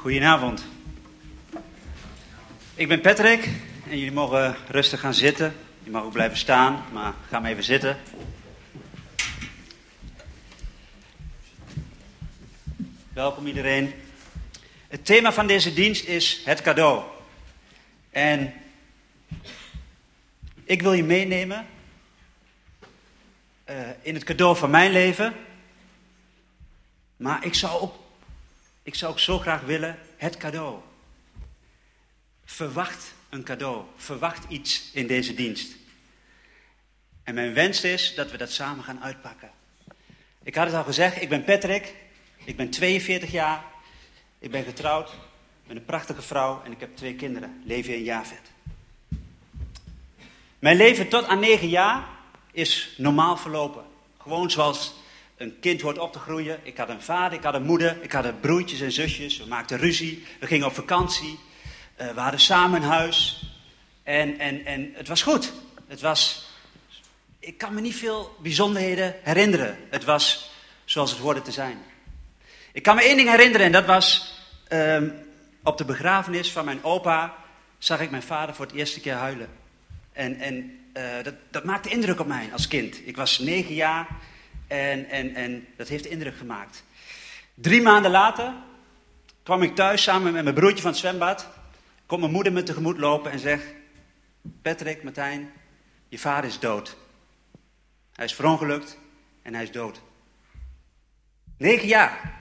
Goedenavond. Ik ben Patrick en jullie mogen rustig gaan zitten. Je mag ook blijven staan, maar ga maar even zitten. Welkom iedereen. Het thema van deze dienst is het cadeau. En ik wil je meenemen in het cadeau van mijn leven. Maar ik zou ook zo graag willen, het cadeau. Verwacht een cadeau. Verwacht iets in deze dienst. En mijn wens is dat we dat samen gaan uitpakken. Ik had het al gezegd, ik ben Patrick. Ik ben 42 jaar. Ik ben getrouwd met een prachtige vrouw en ik heb 2 kinderen, Levi en Javed. Mijn leven tot aan 9 jaar is normaal verlopen. Gewoon zoals een kind hoort op te groeien. Ik had een vader, ik had een moeder, ik had broertjes en zusjes. We maakten ruzie, we gingen op vakantie. We hadden samen een huis. En het was goed. Ik kan me niet veel bijzonderheden herinneren. Het was zoals het hoorde te zijn. Ik kan me 1 ding herinneren en dat was op de begrafenis van mijn opa zag ik mijn vader voor het eerste keer huilen. Dat maakte indruk op mij als kind. Ik was 9 jaar en dat heeft indruk gemaakt. 3 maanden later kwam ik thuis samen met mijn broertje van het zwembad. Komt mijn moeder me tegemoet lopen en zegt: Patrick, Martijn, je vader is dood. Hij is verongelukt en hij is dood. 9 jaar.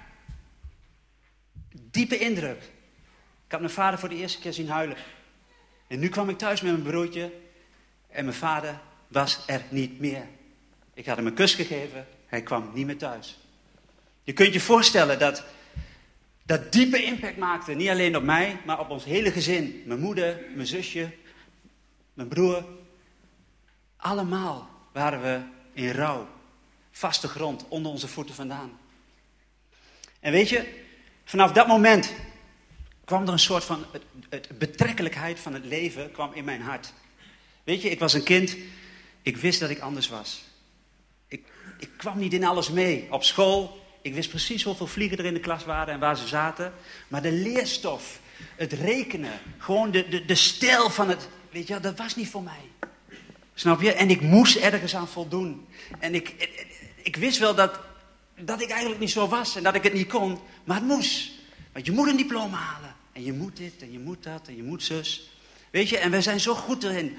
Diepe indruk. Ik had mijn vader voor de eerste keer zien huilen. En nu kwam ik thuis met mijn broertje en mijn vader was er niet meer. Ik had hem een kus gegeven, hij kwam niet meer thuis. Je kunt je voorstellen dat diepe impact maakte, niet alleen op mij, maar op ons hele gezin. Mijn moeder, mijn zusje, mijn broer. Allemaal waren we in rouw. Vaste grond, onder onze voeten vandaan. En weet je, vanaf dat moment kwam er een soort van het betrekkelijkheid van het leven kwam in mijn hart. Weet je, ik was een kind, ik wist dat ik anders was. Ik kwam niet in alles mee. Op school, ik wist precies hoeveel vliegen er in de klas waren en waar ze zaten. Maar de leerstof, het rekenen, gewoon de stijl van het, weet je, dat was niet voor mij. Snap je? En ik moest ergens aan voldoen. En ik wist wel dat ik eigenlijk niet zo was en dat ik het niet kon, maar het moest. Want je moet een diploma halen. En je moet dit en je moet dat en je moet zus. Weet je, en wij zijn zo goed erin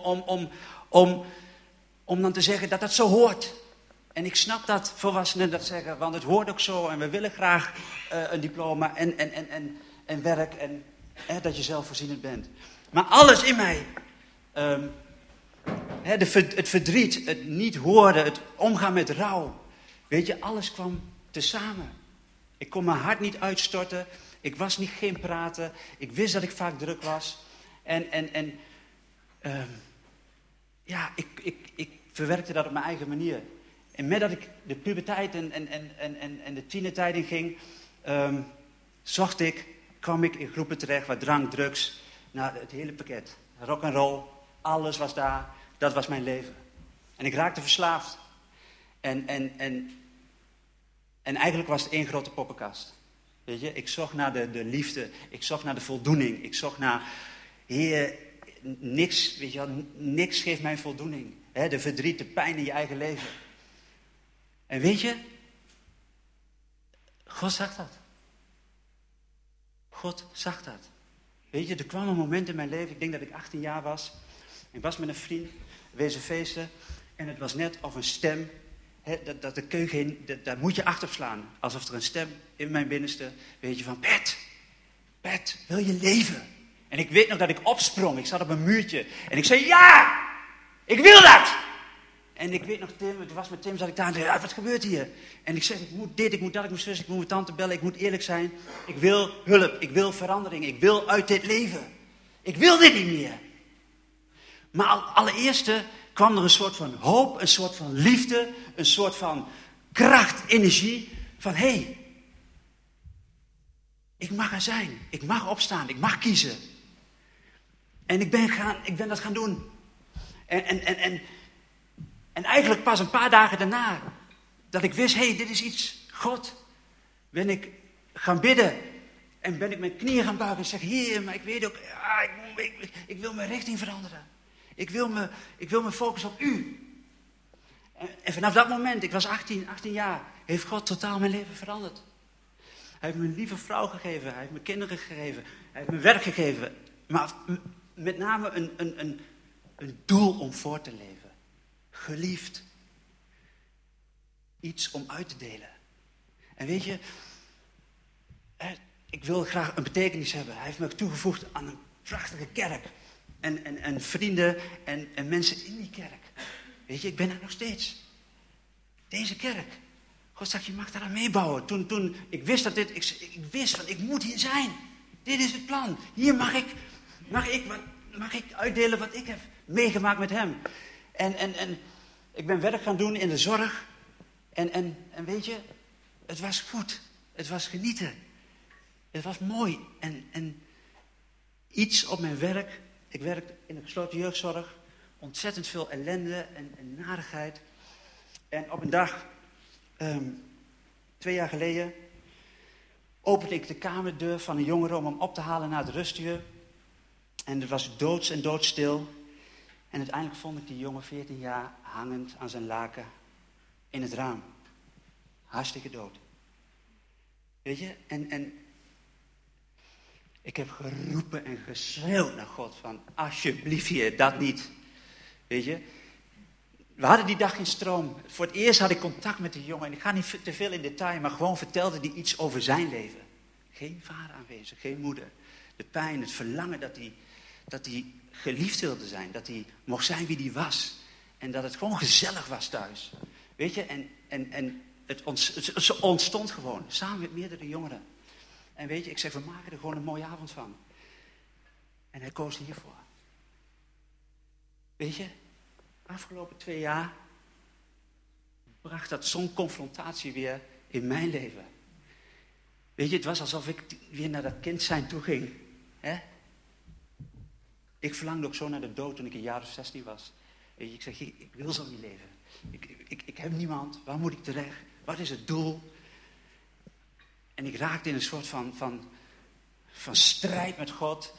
om dan te zeggen dat dat zo hoort. En ik snap dat volwassenen dat zeggen, want het hoort ook zo. En we willen graag een diploma en werk en dat je zelfvoorzienend bent. Maar alles in mij, het verdriet, het niet horen, het omgaan met rouw. Weet je, alles kwam tezamen. Ik kon mijn hart niet uitstorten. Ik was geen praten. Ik wist dat ik vaak druk was. Ik verwerkte dat op mijn eigen manier. En met dat ik de puberteit en de tienertijd in ging, kwam ik in groepen terecht waar drank, drugs, nou, het hele pakket. Rock and roll, alles was daar. Dat was mijn leven. En ik raakte verslaafd. En eigenlijk was het 1 grote poppenkast. Weet je, ik zocht naar de liefde. Ik zocht naar de voldoening. Ik zocht naar, Heer, niks, weet je wel, niks geeft mij voldoening. De verdriet, de pijn in je eigen leven. En weet je, God zag dat. God zag dat. Weet je, er kwam een moment in mijn leven, ik denk dat ik 18 jaar was. Ik was met een vriend, wezen feesten. En het was net of een stem, dat de keuken in, daar moet je achter slaan. Alsof er een stem in mijn binnenste, weet je, van Pet, wil je leven? En ik weet nog dat ik opsprong, ik zat op een muurtje. En ik zei, ja, ik wil dat! En ik weet nog, het was met Tim, zat ik daar en zei, wat gebeurt hier? En ik zeg, ik moet dit, ik moet dat, ik moet zus, ik moet mijn tante bellen, ik moet eerlijk zijn. Ik wil hulp, ik wil verandering, ik wil uit dit leven. Ik wil dit niet meer. Maar allereerst kwam er een soort van hoop, een soort van liefde, een soort van kracht, energie. Van ik mag er zijn, ik mag opstaan, ik mag kiezen. En ik ben dat gaan doen. En eigenlijk pas een paar dagen daarna, dat ik wist, dit is iets, God, ben ik gaan bidden. En ben ik mijn knieën gaan buigen en zeg, Heer, maar ik weet ook, ik wil mijn richting veranderen. Ik wil me focussen op u. En vanaf dat moment, ik was 18 jaar, heeft God totaal mijn leven veranderd. Hij heeft me een lieve vrouw gegeven, hij heeft me kinderen gegeven, hij heeft me werk gegeven. Maar met name een doel om voor te leven. Geliefd. Iets om uit te delen. En weet je, ik wil graag een betekenis hebben. Hij heeft me toegevoegd aan een prachtige kerk. En vrienden en mensen in die kerk. Weet je, ik ben er nog steeds. Deze kerk. God zegt, je mag daaraan meebouwen. Toen ik wist dat dit, ik wist van, ik moet hier zijn. Dit is het plan. Hier mag ik uitdelen wat ik heb meegemaakt met hem. En ik ben werk gaan doen in de zorg. En weet je, het was goed. Het was genieten. Het was mooi. En iets op mijn werk. Ik werk in de gesloten jeugdzorg. Ontzettend veel ellende en narigheid. En op een dag, 2 jaar geleden, opende ik de kamerdeur van een jongere om hem op te halen naar het rustuur. En het was doodstil. En uiteindelijk vond ik die jongen 14 jaar hangend aan zijn laken in het raam. Hartstikke dood. Weet je, en ik heb geroepen en geschreeuwd naar God van, alsjeblieft Heer, dat niet. Weet je, we hadden die dag geen stroom. Voor het eerst had ik contact met die jongen. En ik ga niet te veel in detail, maar gewoon vertelde hij iets over zijn leven. Geen vader aanwezig, geen moeder. De pijn, het verlangen dat hij geliefd wilde zijn. Dat hij mocht zijn wie hij was. En dat het gewoon gezellig was thuis. Weet je, en het ontstond gewoon. Samen met meerdere jongeren. En weet je, ik zeg, we maken er gewoon een mooie avond van. En hij koos hiervoor. Weet je, afgelopen 2 jaar bracht dat zo'n confrontatie weer in mijn leven. Weet je, het was alsof ik weer naar dat kind zijn toe ging. Hè? Ik verlangde ook zo naar de dood toen ik een jaar of 16 was. Weet je, ik zeg, ik wil zo niet leven. Ik heb niemand. Waar moet ik terecht? Wat is het doel? En ik raakte in een soort van strijd met God.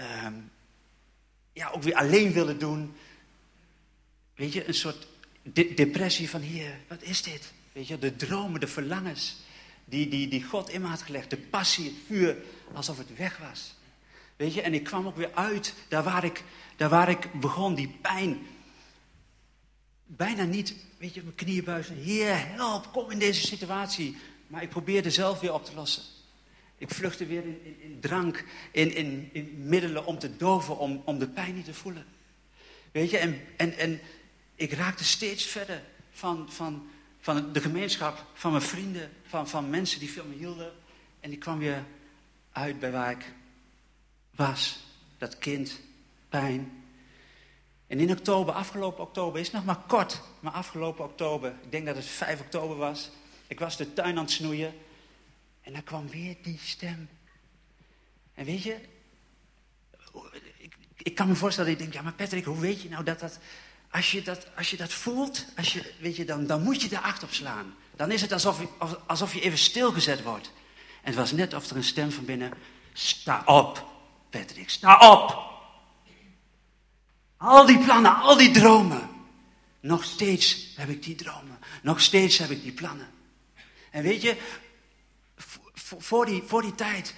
Ook weer alleen willen doen. Weet je, een soort depressie van, Heer, wat is dit? Weet je, de dromen, de verlangens die God in me had gelegd. De passie, het vuur, alsof het weg was. Weet je, en ik kwam ook weer uit, daar waar ik begon, die pijn. Bijna niet, weet je, mijn knieën buigen. Heer, help, kom in deze situatie. Maar ik probeerde zelf weer op te lossen. Ik vluchtte weer in drank, in middelen om te doven, om de pijn niet te voelen. Weet je, en ik raakte steeds verder van de gemeenschap, van mijn vrienden, van mensen die veel me hielden. En ik kwam weer uit bij waar ik was. Dat kind, pijn. En in oktober, afgelopen oktober, is nog maar kort, maar afgelopen oktober, ik denk dat het 5 oktober was. Ik was de tuin aan het snoeien. En dan kwam weer die stem. En weet je, ik kan me voorstellen dat ik denk, ja maar Patrick, hoe weet je nou dat als je dat voelt, weet je, dan moet je er acht op slaan. Dan is het alsof je even stilgezet wordt. En het was net of er een stem van binnen, sta op, Patrick, sta op. Al die plannen, al die dromen. Nog steeds heb ik die dromen. Nog steeds heb ik die plannen. En weet je, voor die tijd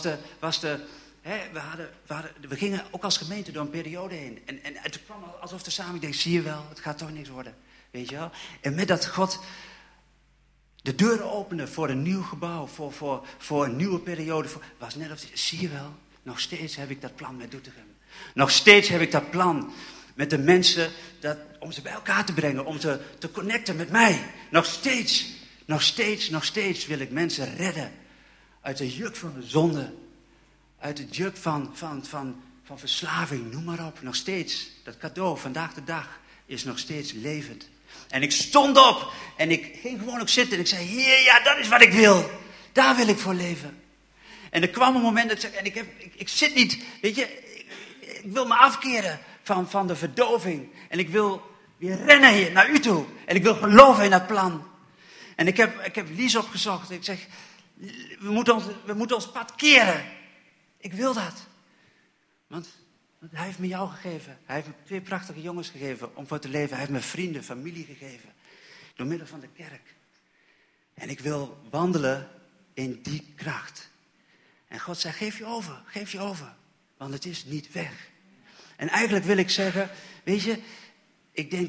we gingen ook als gemeente door een periode heen. En het kwam alsof er samen, ik denk, zie je wel, het gaat toch niks worden. Weet je wel? En met dat God de deuren opende voor een nieuw gebouw, voor een nieuwe periode. Was net als, zie je wel, nog steeds heb ik dat plan met Doetinchem. Nog steeds heb ik dat plan met de mensen, om ze bij elkaar te brengen, om ze te connecten met mij. Nog steeds wil ik mensen redden uit de juk van de zonde. Uit het juk van verslaving, noem maar op. Nog steeds, dat cadeau, vandaag de dag, is nog steeds levend. En ik stond op en ik ging gewoon ook zitten en ik zei, Heer, ja, dat is wat ik wil. Daar wil ik voor leven. En er kwam een moment dat ik zei, ik zit niet, weet je, ik wil me afkeren van de verdoving. En ik wil weer rennen hier naar u toe. En ik wil geloven in dat plan. En ik heb Lies opgezocht. Ik zeg, We moeten ons pad keren. Ik wil dat. Want hij heeft me jou gegeven. Hij heeft me 2 prachtige jongens gegeven om voor te leven. Hij heeft me vrienden, familie gegeven. Door middel van de kerk. En ik wil wandelen in die kracht. En God zei, geef je over. Want het is niet weg. En eigenlijk wil ik zeggen, weet je, ik denk,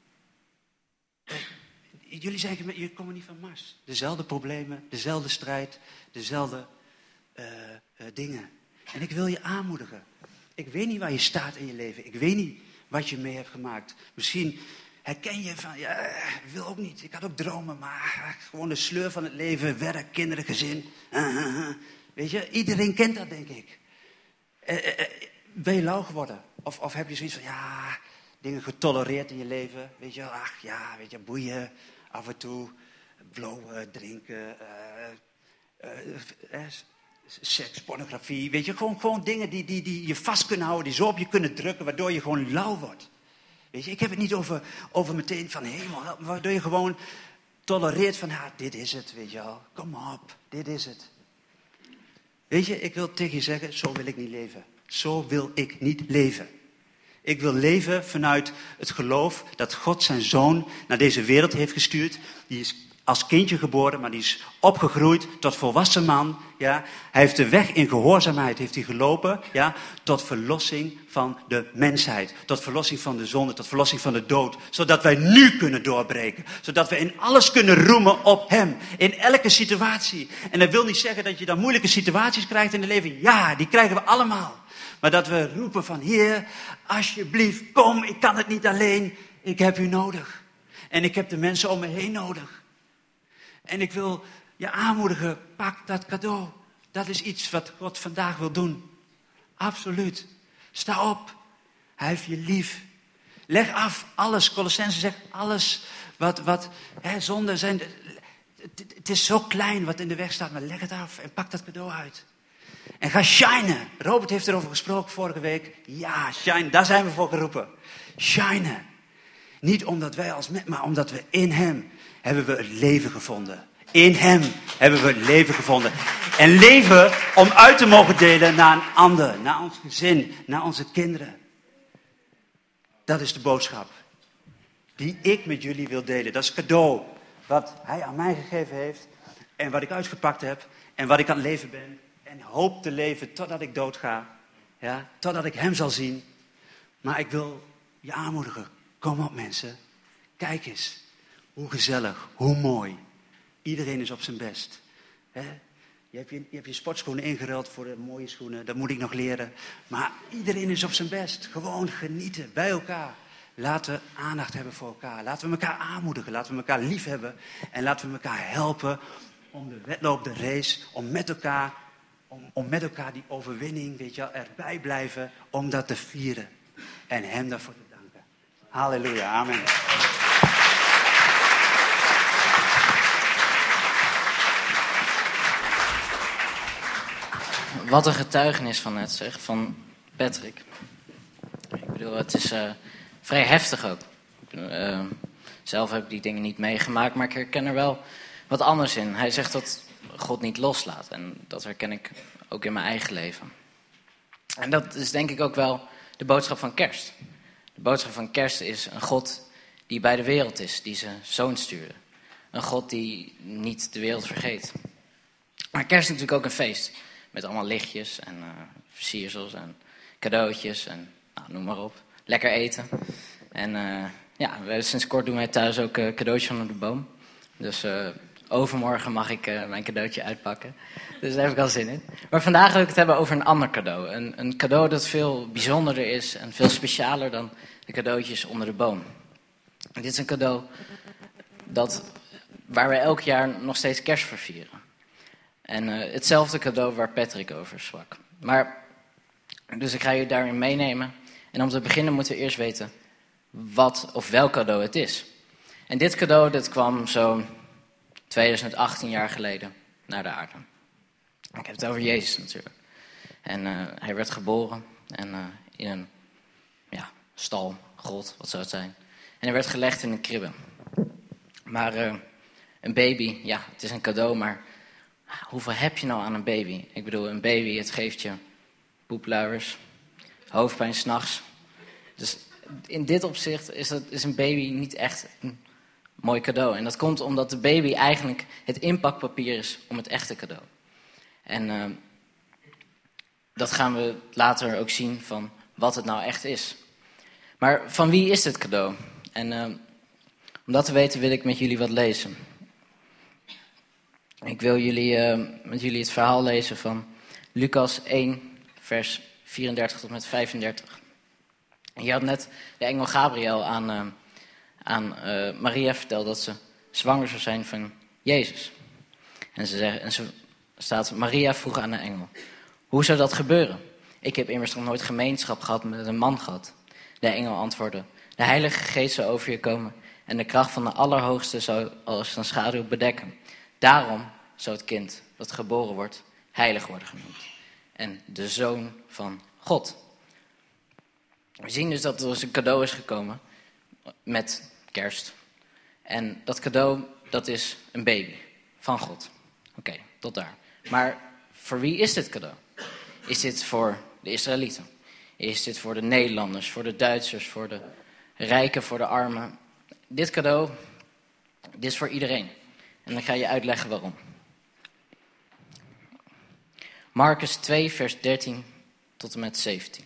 jullie komen niet van Mars. Dezelfde problemen, dezelfde strijd, dezelfde dingen. En ik wil je aanmoedigen. Ik weet niet waar je staat in je leven. Ik weet niet wat je mee hebt gemaakt. Misschien herken je van, ja, ik wil ook niet. Ik had ook dromen, maar gewoon de sleur van het leven, werk, kinderen, gezin. Weet je, iedereen kent dat, denk ik. Ben je lauw geworden? Of heb je zoiets van, ja, dingen getolereerd in je leven? Weet je wel, boeien, af en toe, blowen, drinken, seks, pornografie. Weet je, gewoon dingen die je vast kunnen houden, die zo op je kunnen drukken, waardoor je gewoon lauw wordt. Weet je, ik heb het niet over meteen van hemel, waardoor je gewoon tolereert van, dit is het, weet je wel. Kom op, dit is het. Weet je, ik wil tegen je zeggen, zo wil ik niet leven. Zo wil ik niet leven. Ik wil leven vanuit het geloof dat God zijn zoon naar deze wereld heeft gestuurd. Die is als kindje geboren, maar die is opgegroeid tot volwassen man. Ja. Hij heeft de weg in gehoorzaamheid heeft hij gelopen, ja, tot verlossing van de mensheid. Tot verlossing van de zonde, tot verlossing van de dood. Zodat wij nu kunnen doorbreken. Zodat we in alles kunnen roemen op hem. In elke situatie. En dat wil niet zeggen dat je dan moeilijke situaties krijgt in het leven. Ja, die krijgen we allemaal. Maar dat we roepen van, Heer, alsjeblieft, kom, ik kan het niet alleen. Ik heb u nodig. En ik heb de mensen om me heen nodig. En ik wil je aanmoedigen, pak dat cadeau. Dat is iets wat God vandaag wil doen. Absoluut. Sta op. Hij heeft je lief. Leg af alles. Colossenzen zegt alles wat zonden zijn. Het is zo klein wat in de weg staat, maar leg het af en pak dat cadeau uit. En ga shinen. Robert heeft erover gesproken vorige week. Ja, shine, daar zijn we voor geroepen. Shinen. Niet omdat wij maar omdat we in hem hebben we het leven gevonden. In hem hebben we het leven gevonden. En leven om uit te mogen delen naar een ander. Naar ons gezin, naar onze kinderen. Dat is de boodschap. Die ik met jullie wil delen. Dat is het cadeau wat hij aan mij gegeven heeft. En wat ik uitgepakt heb. En wat ik aan het leven ben. En hoop te leven totdat ik doodga. Ja, totdat ik hem zal zien. Maar ik wil je aanmoedigen. Kom op mensen. Kijk eens. Hoe gezellig. Hoe mooi. Iedereen is op zijn best. Je hebt je sportschoenen ingeruild voor de mooie schoenen. Dat moet ik nog leren. Maar iedereen is op zijn best. Gewoon genieten. Bij elkaar. Laten we aandacht hebben voor elkaar. Laten we elkaar aanmoedigen. Laten we elkaar lief hebben. En laten we elkaar helpen om de wedloop, de race, om met elkaar die overwinning, weet je wel, erbij blijven, om dat te vieren. En hem daarvoor te danken. Halleluja, amen. Wat een getuigenis van net, zeg, van Patrick. Ik bedoel, het is vrij heftig ook. Zelf heb ik die dingen niet meegemaakt, maar ik herken er wel wat anders in. Hij zegt dat God niet loslaat. En dat herken ik ook in mijn eigen leven. En dat is denk ik ook wel de boodschap van kerst. De boodschap van kerst is een God die bij de wereld is, die zijn zoon stuurde. Een God die niet de wereld vergeet. Maar kerst is natuurlijk ook een feest. Met allemaal lichtjes en versiersels en cadeautjes en noem maar op. Lekker eten. En sinds kort doen wij thuis ook cadeautjes onder de boom. Dus overmorgen mag ik mijn cadeautje uitpakken. Dus daar heb ik al zin in. Maar vandaag wil ik het hebben over een ander cadeau. Een cadeau dat veel bijzonderder is en veel specialer dan de cadeautjes onder de boom. En dit is een cadeau waar wij elk jaar nog steeds kerst voor vieren. En hetzelfde cadeau waar Patrick over sprak. Dus ik ga je daarin meenemen. En om te beginnen moeten we eerst weten wat of welk cadeau het is. En dit cadeau dat kwam zo'n 2018 jaar geleden naar de aarde. Ik heb het over Jezus natuurlijk. En hij werd geboren en in een stal, grot, wat zou het zijn. En hij werd gelegd in een kribbe. Maar een baby, ja, het is een cadeau, maar hoeveel heb je nou aan een baby? Ik bedoel, een baby, het geeft je poepluiers, hoofdpijn 's nachts. Dus in dit opzicht is een baby niet echt een mooi cadeau. En dat komt omdat de baby eigenlijk het inpakpapier is om het echte cadeau. En dat gaan we later ook zien van wat het nou echt is. Maar van wie is dit cadeau? En om dat te weten wil ik met jullie wat lezen. Ik wil met jullie het verhaal lezen van Lucas 1, vers 34 tot met 35. En je had net de engel Gabriel aan Maria verteld dat ze zwanger zou zijn van Jezus. En ze staat, Maria vroeg aan de engel, hoe zou dat gebeuren? Ik heb immers nog nooit gemeenschap gehad met een man gehad. De engel antwoordde, de Heilige Geest zou over je komen en de kracht van de Allerhoogste zou als een schaduw bedekken. Daarom zou het kind dat geboren wordt heilig worden genoemd. En de Zoon van God. We zien dus dat er dus een cadeau is gekomen met kerst. En dat cadeau, dat is een baby van God. Oké, tot daar. Maar voor wie is dit cadeau? Is dit voor de Israëlieten? Is dit voor de Nederlanders, voor de Duitsers, voor de rijken, voor de armen? Dit cadeau, dit is voor iedereen. En ik ga je uitleggen waarom. Marcus 2, vers 13 tot en met 17.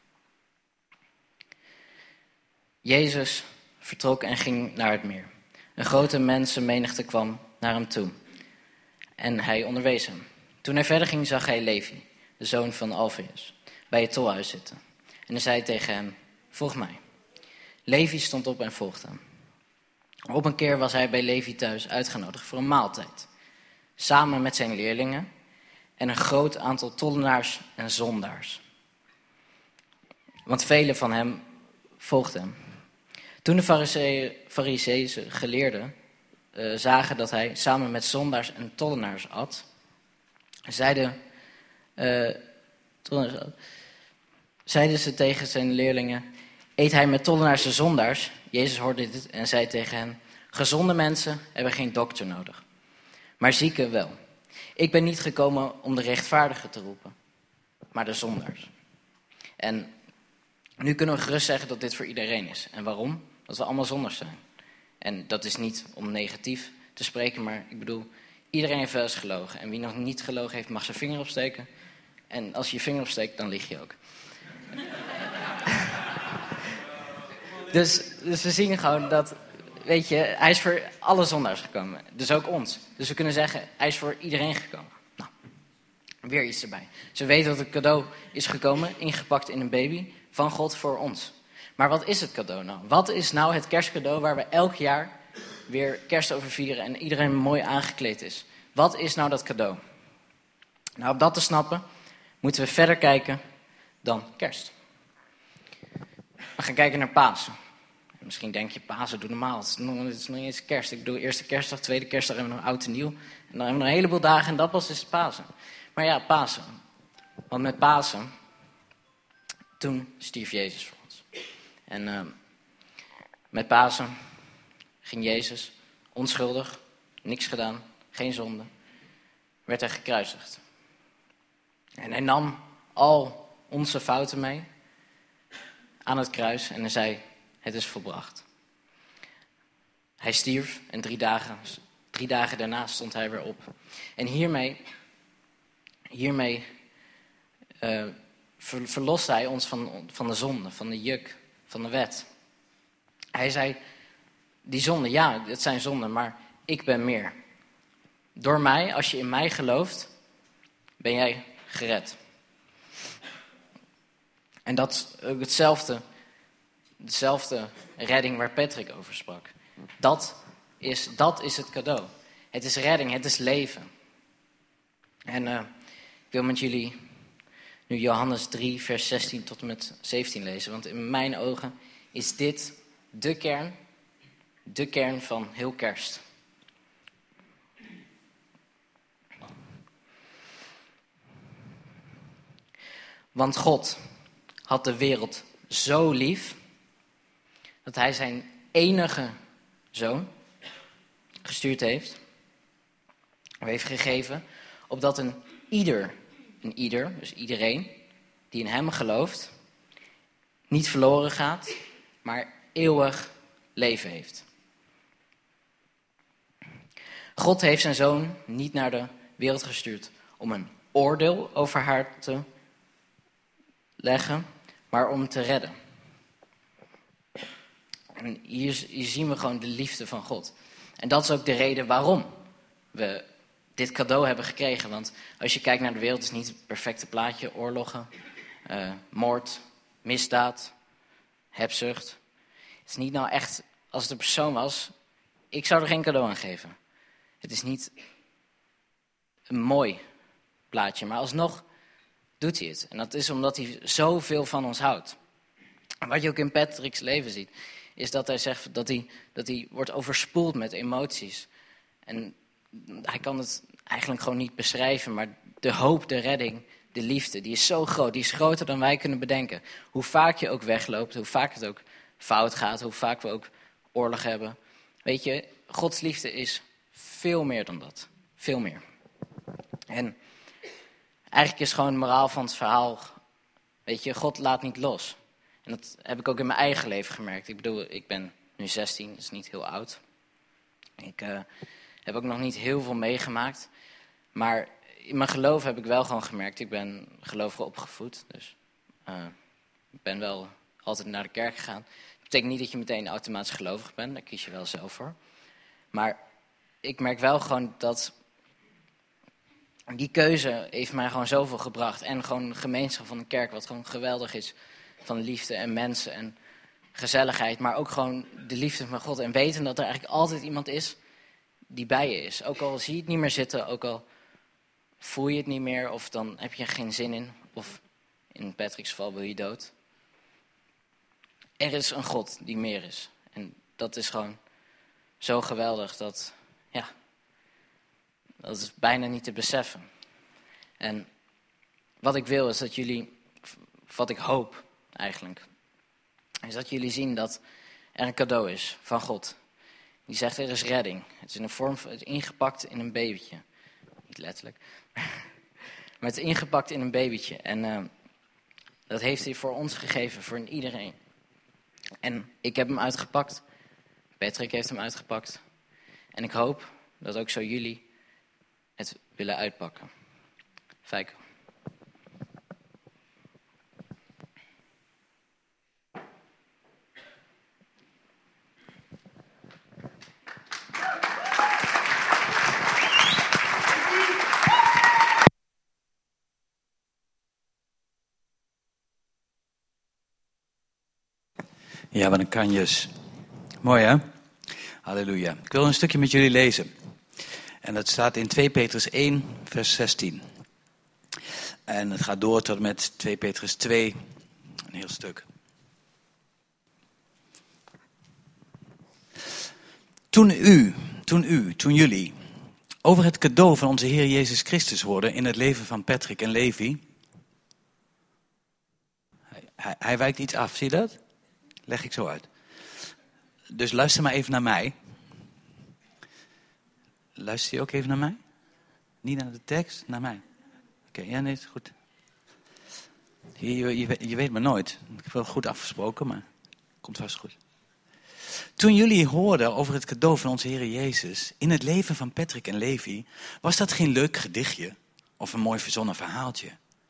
Jezus vertrok en ging naar het meer. Een grote mensenmenigte kwam naar hem toe. En hij onderwees hem. Toen hij verder ging, zag hij Levi, de zoon van Alfeus, bij het tolhuis zitten. En hij zei tegen hem, volg mij. Levi stond op en volgde hem. Op een keer was hij bij Levi thuis uitgenodigd voor een maaltijd. Samen met zijn leerlingen en een groot aantal tollenaars en zondaars. Want velen van hem volgden hem. Toen de Farizeeën geleerden zagen dat hij samen met zondaars en tollenaars at, zeiden ze tegen zijn leerlingen, eet hij met tollenaars en zondaars? Jezus hoorde dit en zei tegen hen, gezonde mensen hebben geen dokter nodig, maar zieken wel. Ik ben niet gekomen om de rechtvaardigen te roepen, maar de zondaars. En nu kunnen we gerust zeggen dat dit voor iedereen is. En waarom? Dat we allemaal zondaars zijn. En dat is niet om negatief te spreken, maar ik bedoel, iedereen heeft wel eens gelogen. En wie nog niet gelogen heeft, mag zijn vinger opsteken. En als je je vinger opsteekt, dan lieg je ook. Dus we zien gewoon dat, weet je, hij is voor alle zondaars gekomen. Dus ook ons. Dus we kunnen zeggen, hij is voor iedereen gekomen. Nou, weer iets erbij. Ze weten dat het cadeau is gekomen, ingepakt in een baby, van God voor ons. Maar wat is het cadeau nou? Wat is nou het kerstcadeau waar we elk jaar weer kerst over vieren en iedereen mooi aangekleed is? Wat is nou dat cadeau? Nou, om dat te snappen, moeten we verder kijken dan kerst. We gaan kijken naar Pasen. Misschien denk je, Pasen, doe normaal. Het is nog niet eens kerst. Ik bedoel, eerste kerstdag, tweede kerstdag hebben we nog oud en nieuw. En dan hebben we nog een heleboel dagen en dat pas is Pasen. Maar ja, Pasen. Want met Pasen, toen stierf Jezus voor ons. En met Pasen ging Jezus, onschuldig, niks gedaan, geen zonde, werd hij gekruisigd. En hij nam al onze fouten mee aan het kruis en hij zei, het is volbracht. Hij stierf en 3 dagen daarna stond hij weer op. En hiermee verloste hij ons van de zonde, van de juk, van de wet. Hij zei, die zonde, ja, het zijn zonden, maar ik ben meer. Door mij, als je in mij gelooft, ben jij gered. En dat is ook dezelfde redding waar Patrick over sprak. Dat is het cadeau. Het is redding, het is leven. En ik wil met jullie nu Johannes 3, vers 16 tot en met 17 lezen. Want in mijn ogen is dit de kern van heel kerst. Want God had de wereld zo lief dat hij zijn enige zoon gestuurd heeft. Hij heeft gegeven, opdat een ieder, dus iedereen die in hem gelooft, niet verloren gaat, maar eeuwig leven heeft. God heeft zijn zoon niet naar de wereld gestuurd om een oordeel over haar te leggen, maar om te redden. En hier zien we gewoon de liefde van God. En dat is ook de reden waarom we dit cadeau hebben gekregen. Want als je kijkt naar de wereld, is het niet het perfecte plaatje. Oorlogen, moord, misdaad, hebzucht. Het is niet nou echt, als het een persoon was, ik zou er geen cadeau aan geven. Het is niet een mooi plaatje, maar alsnog doet hij het. En dat is omdat hij zoveel van ons houdt. En wat je ook in Patrick's leven ziet, is dat hij zegt dat hij wordt overspoeld met emoties. En hij kan het eigenlijk gewoon niet beschrijven, maar de hoop, de redding, de liefde, die is zo groot. Die is groter dan wij kunnen bedenken. Hoe vaak je ook wegloopt, hoe vaak het ook fout gaat, hoe vaak we ook oorlog hebben. Weet je, Gods liefde is veel meer dan dat. Veel meer. En eigenlijk is gewoon het moraal van het verhaal, weet je, God laat niet los. En dat heb ik ook in mijn eigen leven gemerkt. Ik bedoel, ik ben nu 16, dat is niet heel oud. Ik heb ook nog niet heel veel meegemaakt. Maar in mijn geloof heb ik wel gewoon gemerkt, ik ben gelovig opgevoed. Dus ik ben wel altijd naar de kerk gegaan. Dat betekent niet dat je meteen automatisch gelovig bent, daar kies je wel zelf voor. Maar ik merk wel gewoon dat die keuze heeft mij gewoon zoveel gebracht. En gewoon de gemeenschap van de kerk, wat gewoon geweldig is. Van liefde en mensen en gezelligheid. Maar ook gewoon de liefde van God. En weten dat er eigenlijk altijd iemand is die bij je is. Ook al zie je het niet meer zitten, ook al voel je het niet meer. Of dan heb je er geen zin in. Of in Patrick's geval wil je dood. Er is een God die meer is. En dat is gewoon zo geweldig dat, ja, dat is bijna niet te beseffen. En wat ik wil is dat jullie, wat ik hoop eigenlijk, is dat jullie zien dat er een cadeau is van God. Die zegt er is redding. Het is in een vorm, het is ingepakt in een babytje. Niet letterlijk. Maar het is ingepakt in een babytje. En dat heeft hij voor ons gegeven, voor iedereen. En ik heb hem uitgepakt. Patrick heeft hem uitgepakt. En ik hoop dat ook zo jullie het willen uitpakken. Feiko. Ja, wat een kanjes. Mooi hè? Halleluja. Ik wil een stukje met jullie lezen. En dat staat in 2 Petrus 1, vers 16. En het gaat door tot met 2 Petrus 2, een heel stuk. Toen jullie over het cadeau van onze Heer Jezus Christus hoorden in het leven van Patrick en Levi. Hij wijkt iets af, zie je dat? Leg ik zo uit. Dus luister maar even naar mij. Luister je ook even naar mij? Niet naar de tekst, naar mij. Oké, ja, nee, is goed. Je weet maar nooit. Ik heb wel goed afgesproken, maar komt vast goed. Toen jullie hoorden over het cadeau van onze Heer Jezus in het leven van Patrick en Levi, was dat geen leuk gedichtje of een mooi verzonnen verhaaltje.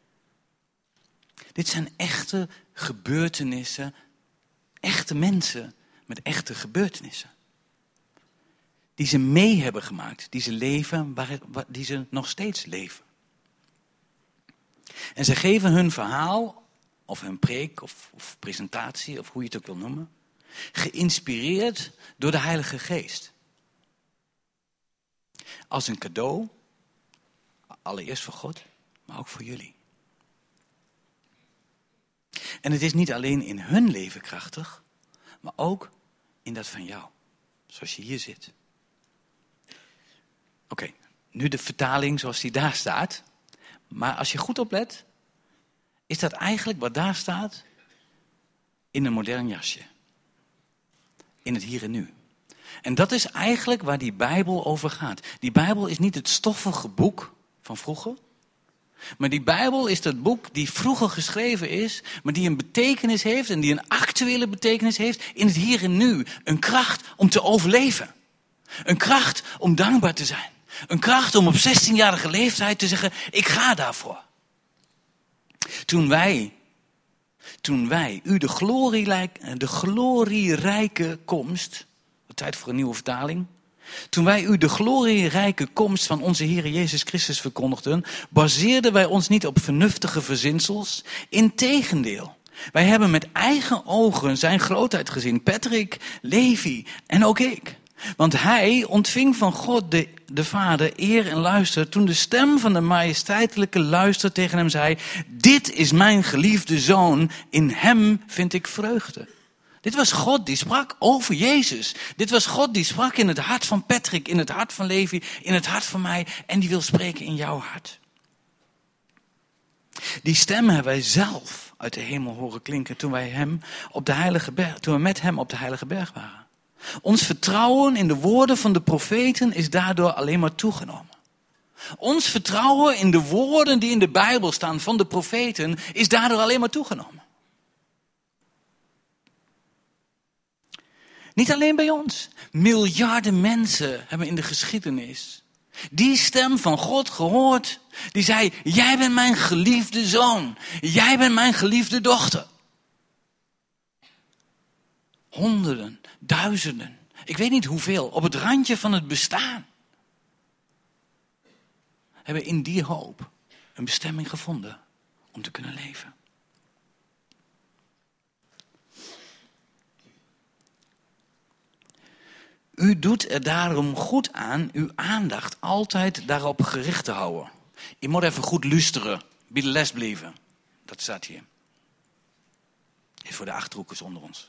Dit zijn echte gebeurtenissen, echte mensen met echte gebeurtenissen. Die ze mee hebben gemaakt, die ze leven, die ze nog steeds leven. En ze geven hun verhaal, of hun preek, of presentatie, of hoe je het ook wil noemen, geïnspireerd door de Heilige Geest. Als een cadeau, allereerst voor God, maar ook voor jullie. En het is niet alleen in hun leven krachtig, maar ook in dat van jou, zoals je hier zit. Oké, nu de vertaling zoals die daar staat. Maar als je goed oplet, is dat eigenlijk wat daar staat in een modern jasje. In het hier en nu. En dat is eigenlijk waar die Bijbel over gaat. Die Bijbel is niet het stoffige boek van vroeger. Maar die Bijbel is dat boek die vroeger geschreven is, maar die een betekenis heeft en die een actuele betekenis heeft in het hier en nu. Een kracht om te overleven. Een kracht om dankbaar te zijn. Een kracht om op 16-jarige leeftijd te zeggen, ik ga daarvoor. Toen wij u de glorierijke komst, tijd voor een nieuwe vertaling. Toen wij u de glorierijke komst van onze Heer Jezus Christus verkondigden, baseerden wij ons niet op vernuftige verzinsels. Integendeel, wij hebben met eigen ogen zijn grootheid gezien. Patrick, Levi en ook ik. Want hij ontving van God de Vader eer en luister toen de stem van de majesteitelijke luister tegen hem zei, dit is mijn geliefde zoon, in hem vind ik vreugde. Dit was God die sprak over Jezus. Dit was God die sprak in het hart van Patrick, in het hart van Levi, in het hart van mij en die wil spreken in jouw hart. Die stem hebben wij zelf uit de hemel horen klinken toen we met hem op de heilige berg waren. Ons vertrouwen in de woorden van de profeten is daardoor alleen maar toegenomen. Ons vertrouwen in de woorden die in de Bijbel staan van de profeten is daardoor alleen maar toegenomen. Niet alleen bij ons. Miljarden mensen hebben in de geschiedenis die stem van God gehoord. Die zei, jij bent mijn geliefde zoon. Jij bent mijn geliefde dochter. Honderden, duizenden, ik weet niet hoeveel, op het randje van het bestaan. Hebben in die hoop een bestemming gevonden om te kunnen leven. U doet er daarom goed aan uw aandacht altijd daarop gericht te houden. Je moet even goed luisteren, bij de les blijven. Dat staat hier. Is voor de Achterhoekers onder ons.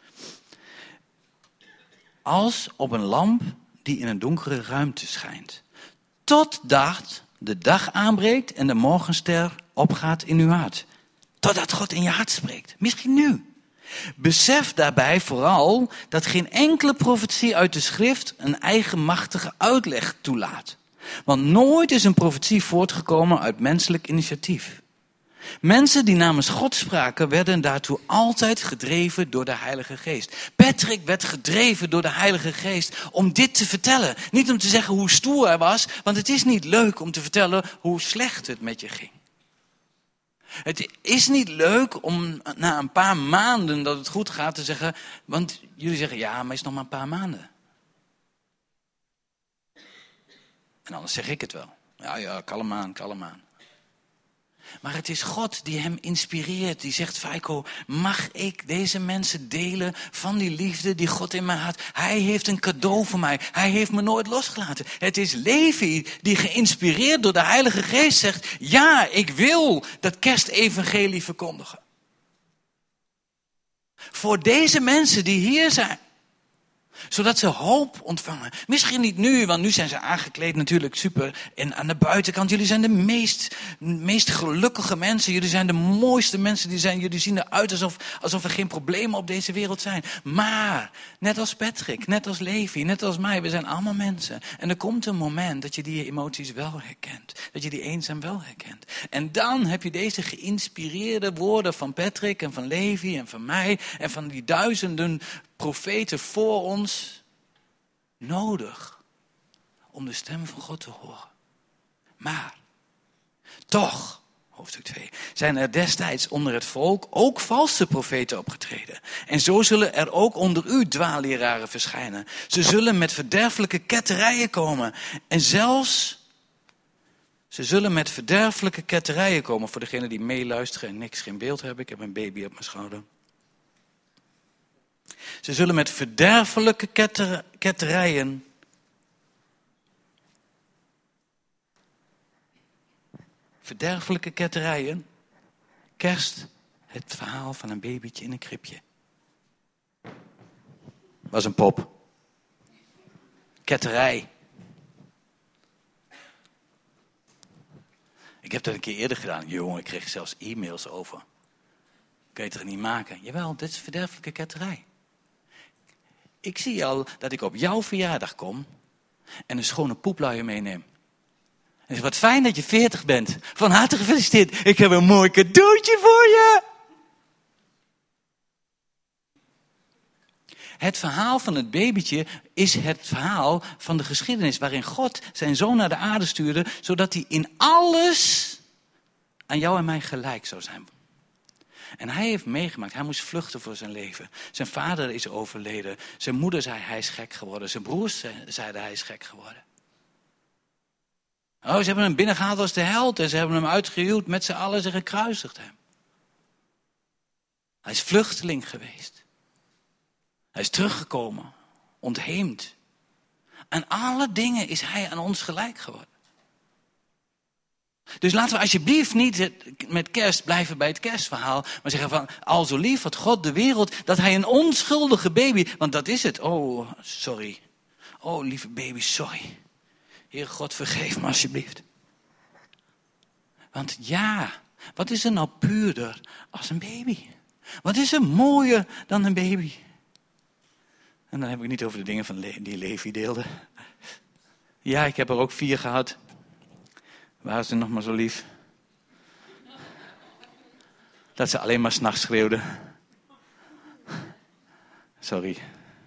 Als op een lamp die in een donkere ruimte schijnt. Totdat de dag aanbreekt en de morgenster opgaat in uw hart. Totdat God in je hart spreekt. Misschien nu. Besef daarbij vooral dat geen enkele profetie uit de schrift een eigenmachtige uitleg toelaat. Want nooit is een profetie voortgekomen uit menselijk initiatief. Mensen die namens God spraken werden daartoe altijd gedreven door de Heilige Geest. Patrick werd gedreven door de Heilige Geest om dit te vertellen. Niet om te zeggen hoe stoer hij was, want het is niet leuk om te vertellen hoe slecht het met je ging. Het is niet leuk om na een paar maanden dat het goed gaat te zeggen, want jullie zeggen ja, maar het is nog maar een paar maanden. En anders zeg ik het wel. Ja, kalm aan. Maar het is God die hem inspireert. Die zegt, Feiko, mag ik deze mensen delen van die liefde die God in mij had? Hij heeft een cadeau voor mij. Hij heeft me nooit losgelaten. Het is Levi die geïnspireerd door de Heilige Geest zegt, ja, ik wil dat kerstevangelie verkondigen. Voor deze mensen die hier zijn. Zodat ze hoop ontvangen. Misschien niet nu, want nu zijn ze aangekleed natuurlijk super. En aan de buitenkant, jullie zijn de meest gelukkige mensen. Jullie zijn de mooiste mensen die zijn. Jullie zien eruit alsof er geen problemen op deze wereld zijn. Maar, net als Patrick, net als Levi, net als mij, we zijn allemaal mensen. En er komt een moment dat je die emoties wel herkent. Dat je die eenzaam wel herkent. En dan heb je deze geïnspireerde woorden van Patrick en van Levi en van mij. En van die duizenden profeten voor ons nodig om de stem van God te horen. Maar toch, hoofdstuk 2, zijn er destijds onder het volk ook valse profeten opgetreden. En zo zullen er ook onder u dwaalleraren verschijnen. Ze zullen met verderfelijke ketterijen komen. En zelfs, ze zullen met verderfelijke ketterijen komen. Voor degenen die meeluisteren en geen beeld hebben. Ik heb een baby op mijn schouder. Ze zullen met verderfelijke ketterijen kerst het verhaal van een babytje in een kribje. Was een pop. Ketterij. Ik heb dat een keer eerder gedaan. Jongen, ik kreeg zelfs e-mails over. Kun je het er niet maken? Jawel, dit is verderfelijke ketterij. Ik zie al dat ik op jouw verjaardag kom en een schone poepluier meeneem. En Dus wat fijn dat je 40 bent. Van harte gefeliciteerd. Ik heb een mooi cadeautje voor je. Het verhaal van het babytje is het verhaal van de geschiedenis waarin God zijn zoon naar de aarde stuurde, zodat hij in alles aan jou en mij gelijk zou zijn. En hij heeft meegemaakt, hij moest vluchten voor zijn leven. Zijn vader is overleden. Zijn moeder zei hij is gek geworden. Zijn broers zeiden hij is gek geworden. Oh, ze hebben hem binnengehaald als de held en ze hebben hem uitgehuwd met z'n allen, ze gekruisigd hem. Hij is vluchteling geweest. Hij is teruggekomen, ontheemd. Aan alle dingen is hij aan ons gelijk geworden. Dus laten we alsjeblieft niet met kerst blijven bij het kerstverhaal, maar zeggen van, al zo lief had God de wereld, dat hij een onschuldige baby, want dat is het. Oh, sorry. Oh, lieve baby, sorry. Heer God, vergeef me alsjeblieft. Want ja, wat is er nou puurder als een baby? Wat is er mooier dan een baby? En dan heb ik het niet over de dingen van die Levi deelde. Ja, ik heb er ook 4 gehad. Waren ze nog maar zo lief? Dat ze alleen maar 's nachts schreeuwden. Sorry.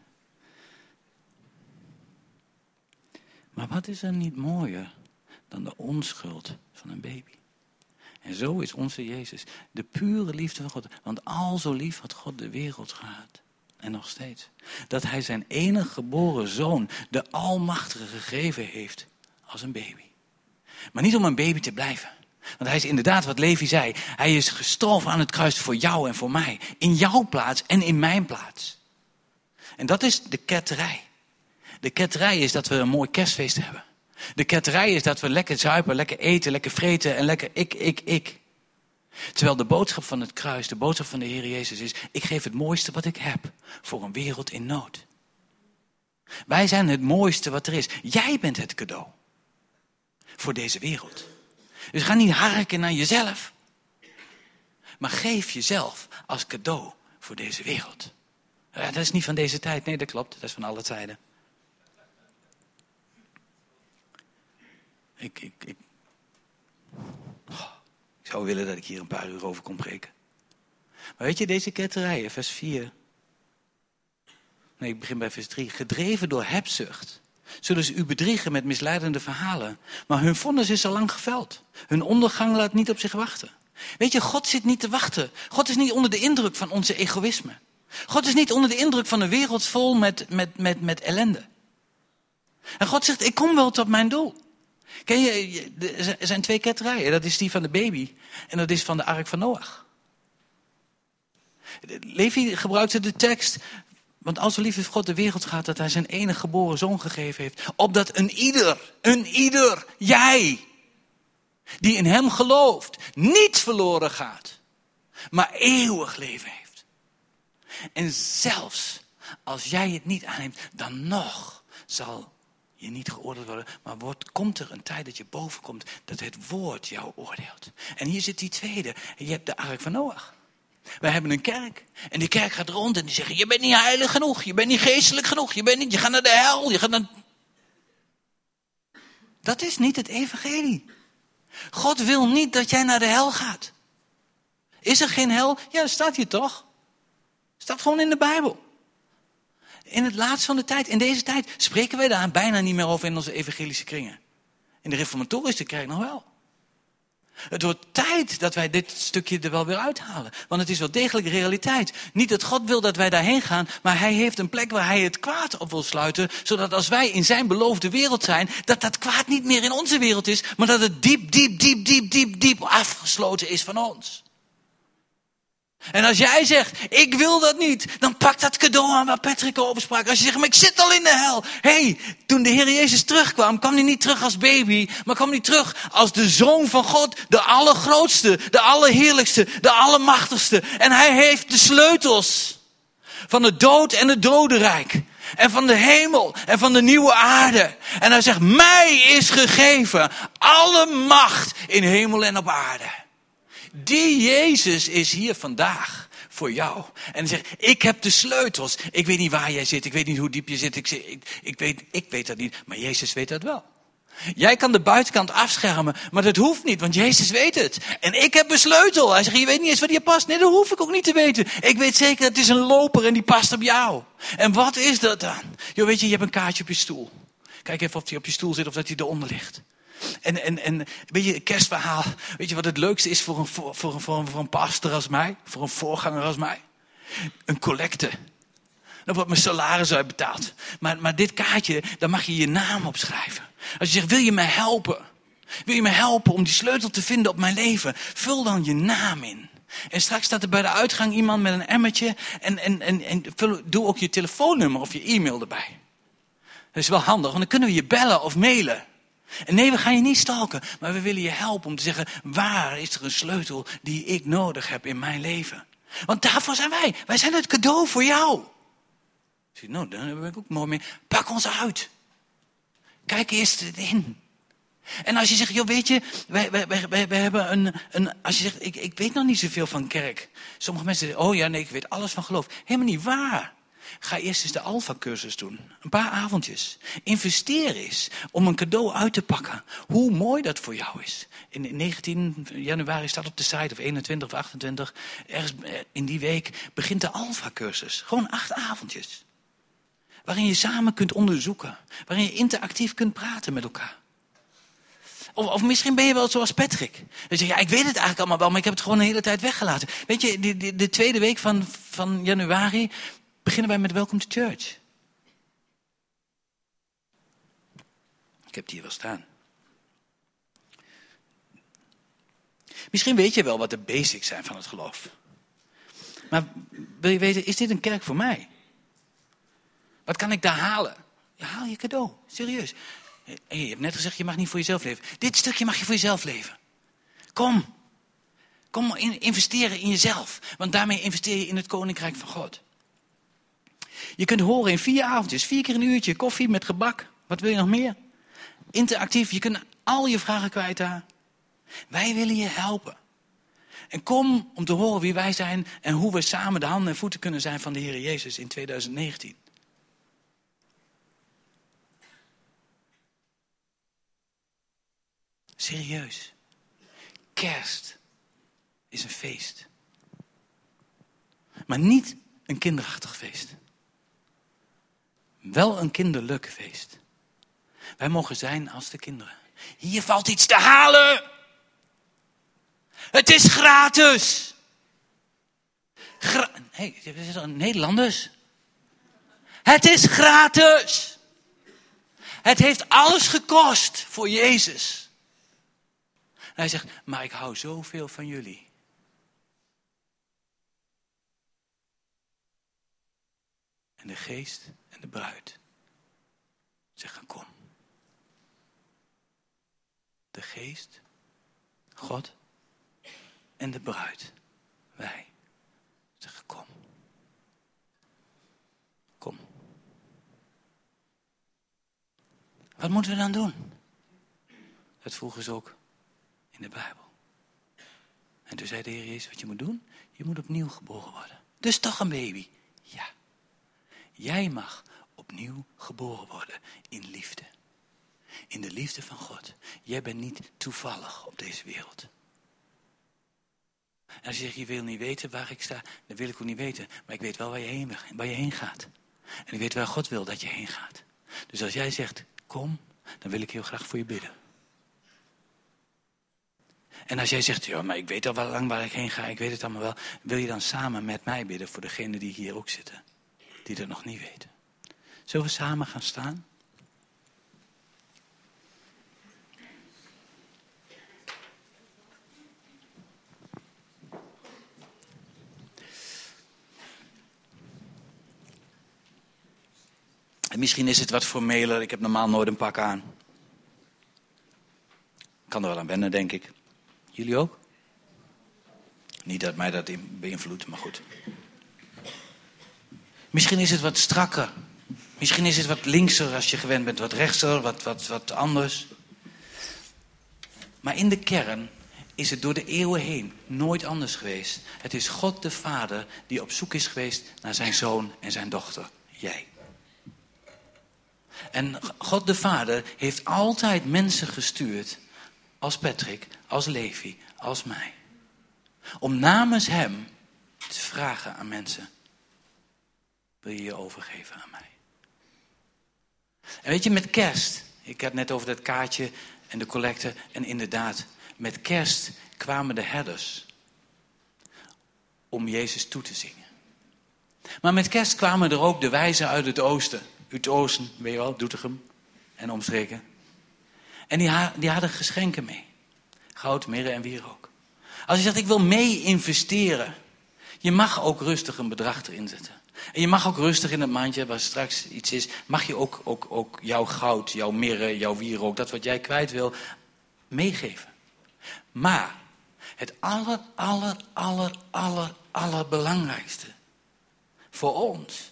Maar wat is er niet mooier dan de onschuld van een baby? En zo is onze Jezus, de pure liefde van God. Want al zo lief had God de wereld gehad. En nog steeds. Dat hij zijn enige geboren zoon, de Almachtige, gegeven heeft als een baby. Maar niet om een baby te blijven. Want hij is inderdaad wat Levi zei. Hij is gestorven aan het kruis voor jou en voor mij. In jouw plaats en in mijn plaats. En dat is de ketterij. De ketterij is dat we een mooi kerstfeest hebben. De ketterij is dat we lekker zuipen, lekker eten, lekker vreten en lekker ik. Terwijl de boodschap van het kruis, de boodschap van de Heer Jezus is, ik geef het mooiste wat ik heb voor een wereld in nood. Wij zijn het mooiste wat er is. Jij bent het cadeau voor deze wereld. Dus ga niet harken naar jezelf, maar geef jezelf als cadeau voor deze wereld. Ja, dat is niet van deze tijd, nee, dat klopt, dat is van alle tijden. Ik zou willen dat ik hier een paar uur over kon preken. Maar weet je, deze ketterijen, vers 4. Nee, ik begin bij vers 3. Gedreven door hebzucht zullen ze u bedriegen met misleidende verhalen. Maar hun vonnis is al lang geveld. Hun ondergang laat niet op zich wachten. Weet je, God zit niet te wachten. God is niet onder de indruk van onze egoïsme. God is niet onder de indruk van een wereld vol met ellende. En God zegt, ik kom wel tot mijn doel. Ken je, er zijn 2 ketterijen. Dat is die van de baby en dat is van de ark van Noach. Levi gebruikte de tekst, want al zo lief heeft God de wereld gehad dat hij zijn enige geboren zoon gegeven heeft. Opdat een ieder, jij, die in hem gelooft, niet verloren gaat, maar eeuwig leven heeft. En zelfs als jij het niet aanneemt, dan nog zal je niet geoordeeld worden, maar komt er een tijd dat je boven komt, dat het woord jou oordeelt. En hier zit die tweede. Je hebt de ark van Noach. Wij hebben een kerk. En die kerk gaat rond en die zeggen, je bent niet heilig genoeg, je bent niet geestelijk genoeg, je gaat naar de hel, je gaat naar... Dat is niet het evangelie. God wil niet dat jij naar de hel gaat. Is er geen hel? Ja, dat staat hier toch. Staat gewoon in de Bijbel. In het laatst van de tijd, in deze tijd, spreken wij daar bijna niet meer over in onze evangelische kringen. In de reformatorische kerk nog wel. Het wordt tijd dat wij dit stukje er wel weer uithalen. Want het is wel degelijk realiteit. Niet dat God wil dat wij daarheen gaan, maar hij heeft een plek waar hij het kwaad op wil sluiten. Zodat als wij in zijn beloofde wereld zijn, dat kwaad niet meer in onze wereld is. Maar dat het diep afgesloten is van ons. En als jij zegt, ik wil dat niet, dan pak dat cadeau aan waar Patrick over sprak. Als je zegt, maar ik zit al in de hel. Hey, toen de Heer Jezus terugkwam, kwam hij niet terug als baby, maar kwam hij terug als de Zoon van God, de allergrootste, de allerheerlijkste, de allermachtigste. En hij heeft de sleutels van de dood en het dodenrijk. En van de hemel en van de nieuwe aarde. En hij zegt, mij is gegeven alle macht in hemel en op aarde. Die Jezus is hier vandaag voor jou. En hij zegt, ik heb de sleutels. Ik weet niet waar jij zit. Ik weet niet hoe diep je zit. Ik weet dat niet. Maar Jezus weet dat wel. Jij kan de buitenkant afschermen, maar dat hoeft niet, want Jezus weet het. En ik heb een sleutel. Hij zegt, je weet niet eens waar die past. Nee, dat hoef ik ook niet te weten. Ik weet zeker, het is een loper en die past op jou. En wat is dat dan? Jo, weet je hebt een kaartje op je stoel. Kijk even of die op je stoel zit of dat die eronder ligt. En weet je, kerstverhaal. Weet je wat het leukste is voor een pastor als mij? Voor een voorganger als mij? Een collecte. Dan wordt mijn salaris uitbetaald. Maar dit kaartje, daar mag je je naam op schrijven. Als je zegt, wil je mij helpen? Wil je mij helpen om die sleutel te vinden op mijn leven? Vul dan je naam in. En straks staat er bij de uitgang iemand met een emmertje. En doe ook je telefoonnummer of je e-mail erbij. Dat is wel handig, want dan kunnen we je bellen of mailen. En nee, we gaan je niet stalken. Maar we willen je helpen om te zeggen, waar is er een sleutel die ik nodig heb in mijn leven? Want daarvoor zijn wij. Wij zijn het cadeau voor jou. Nou, daar ben ik ook mooi mee. Pak ons uit. Kijk eerst in. En als je zegt, joh, weet je, wij hebben als je zegt, ik weet nog niet zoveel van kerk. Sommige mensen zeggen, oh ja, nee, ik weet alles van geloof. Helemaal niet waar. Ga eerst eens de Alpha-cursus doen. Een paar avondjes. Investeer eens om een cadeau uit te pakken. Hoe mooi dat voor jou is. In 19 januari staat op de site, of 21 of 28. Ergens in die week begint de Alpha-cursus. Gewoon 8 avondjes. Waarin je samen kunt onderzoeken. Waarin je interactief kunt praten met elkaar. Of misschien ben je wel zoals Patrick. Dan zeg je, ja, ik weet het eigenlijk allemaal wel, maar ik heb het gewoon de hele tijd weggelaten. Weet je, de tweede week van januari beginnen wij met Welcome to Church. Ik heb het hier wel staan. Misschien weet je wel wat de basics zijn van het geloof. Maar wil je weten, is dit een kerk voor mij? Wat kan ik daar halen? Ja, haal je cadeau, serieus. En je hebt net gezegd, je mag niet voor jezelf leven. Dit stukje mag je voor jezelf leven. Kom investeren in jezelf. Want daarmee investeer je in het koninkrijk van God. Je kunt horen in 4 avondjes, 4 keer een uurtje, koffie met gebak. Wat wil je nog meer? Interactief, je kunt al je vragen kwijt daar. Wij willen je helpen. En kom om te horen wie wij zijn en hoe we samen de handen en voeten kunnen zijn van de Heer Jezus in 2019. Serieus. Kerst is een feest. Maar niet een kinderachtig feest. Wel een kinderlijk feest. Wij mogen zijn als de kinderen. Hier valt iets te halen. Het is gratis. Hey, dit is Nederlanders. Het is gratis. Het heeft alles gekost voor Jezus. En hij zegt, maar ik hou zoveel van jullie. En de geest en de bruid zeggen, kom. De geest, God en de bruid, wij, zeggen, kom. Kom. Wat moeten we dan doen? Dat vroegen ze ook in de Bijbel. En toen zei de Heer Jezus, wat je moet doen? Je moet opnieuw geboren worden. Dus toch een baby? Ja. Jij mag opnieuw geboren worden in liefde. In de liefde van God. Jij bent niet toevallig op deze wereld. En als je zegt, je wil niet weten waar ik sta, dan wil ik ook niet weten. Maar ik weet wel waar je heen gaat. En ik weet waar God wil dat je heen gaat. Dus als jij zegt, kom, dan wil ik heel graag voor je bidden. En als jij zegt, ja, maar ik weet al wel lang waar ik heen ga, ik weet het allemaal wel. Wil je dan samen met mij bidden voor degenen die hier ook zitten, die dat nog niet weten? Zullen we samen gaan staan? En misschien is het wat formeler, ik heb normaal nooit een pak aan. Ik kan er wel aan wennen, denk ik. Jullie ook? Niet dat mij dat beïnvloedt, maar goed. Misschien is het wat strakker. Misschien is het wat linkser als je gewend bent. Wat rechtser, wat anders. Maar in de kern is het door de eeuwen heen nooit anders geweest. Het is God de Vader die op zoek is geweest naar zijn zoon en zijn dochter. Jij. En God de Vader heeft altijd mensen gestuurd, als Patrick, als Levi, als mij. Om namens hem te vragen aan mensen, wil je je overgeven aan mij? En weet je, met kerst, ik had net over dat kaartje en de collecte. En inderdaad, met kerst kwamen de herders om Jezus toe te zingen. Maar met kerst kwamen er ook de wijzen uit het oosten. Uit oosten, weet je wel, Doetinchem en omstreken. En die hadden geschenken mee. Goud, mirre en wierook. Als je zegt, ik wil mee investeren. Je mag ook rustig een bedrag erin zetten. En je mag ook rustig in het mandje, waar straks iets is, mag je ook jouw goud, jouw mirre, jouw wierook, dat wat jij kwijt wil, meegeven. Maar het allerbelangrijkste voor ons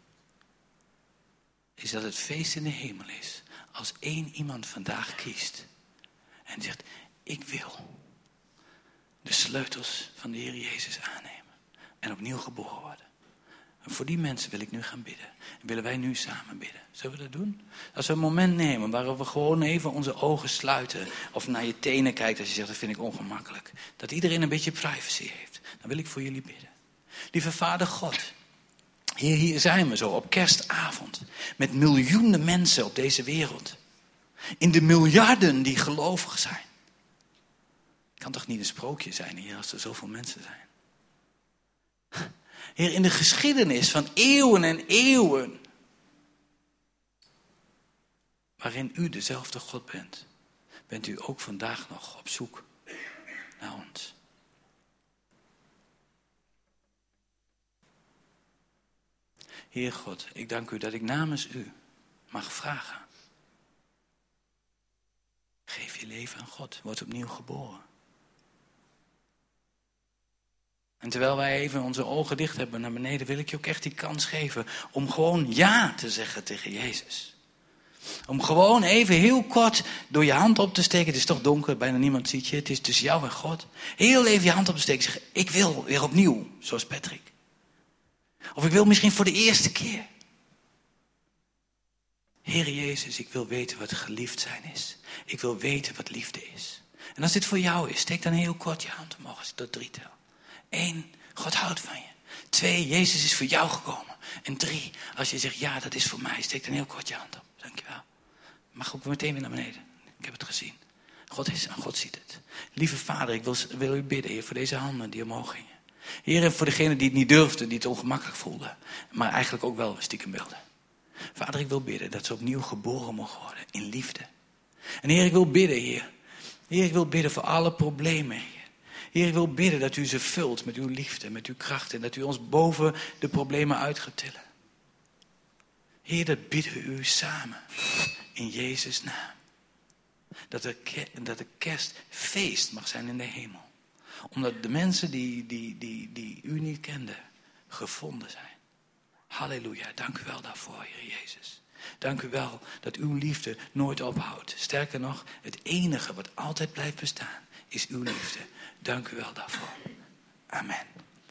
is dat het feest in de hemel is. Als één iemand vandaag kiest en zegt, ik wil de sleutels van de Heer Jezus aannemen en opnieuw geboren worden. En voor die mensen wil ik nu gaan bidden. En willen wij nu samen bidden. Zullen we dat doen? Als we een moment nemen waar we gewoon even onze ogen sluiten. Of naar je tenen kijkt als je zegt, dat vind ik ongemakkelijk. Dat iedereen een beetje privacy heeft. Dan wil ik voor jullie bidden. Lieve Vader God. Heer, hier zijn we zo op kerstavond. Met miljoenen mensen op deze wereld. In de miljarden die gelovig zijn. Het kan toch niet een sprookje zijn hier als er zoveel mensen zijn. Heer, in de geschiedenis van eeuwen en eeuwen, waarin u dezelfde God bent, bent u ook vandaag nog op zoek naar ons. Heer God, ik dank u dat ik namens u mag vragen. Geef je leven aan God, word opnieuw geboren. En terwijl wij even onze ogen dicht hebben naar beneden, wil ik je ook echt die kans geven om gewoon ja te zeggen tegen Jezus. Om gewoon even heel kort door je hand op te steken. Het is toch donker, bijna niemand ziet je. Het is tussen jou en God. Heel even je hand op te steken en zeggen, ik wil weer opnieuw, zoals Patrick. Of ik wil misschien voor de eerste keer. Heere Jezus, ik wil weten wat geliefd zijn is. Ik wil weten wat liefde is. En als dit voor jou is, steek dan heel kort je hand omhoog als ik tot 3 tel. 1, God houdt van je. 2, Jezus is voor jou gekomen. En 3, als je zegt, ja, dat is voor mij, steek dan heel kort je hand op. Dankjewel. Mag ook meteen weer naar beneden. Ik heb het gezien. God is en God ziet het. Lieve Vader, ik wil u bidden, Heer, voor deze handen die omhoog gingen. Heer, en voor degenen die het niet durfden, die het ongemakkelijk voelden. Maar eigenlijk ook wel stiekem wilden. Vader, ik wil bidden dat ze opnieuw geboren mogen worden in liefde. En Heer, ik wil bidden, Heer. Heer, ik wil bidden voor alle problemen, Heer. Heer, ik wil bidden dat u ze vult met uw liefde, met uw kracht. En dat u ons boven de problemen uit gaat tillen. Heer, dat bidden we u samen. In Jezus' naam. Dat de kerstfeest mag zijn in de hemel. Omdat de mensen die u niet kenden, gevonden zijn. Halleluja, dank u wel daarvoor, Heer Jezus. Dank u wel dat uw liefde nooit ophoudt. Sterker nog, het enige wat altijd blijft bestaan, is uw liefde. Dank u wel daarvoor. Amen.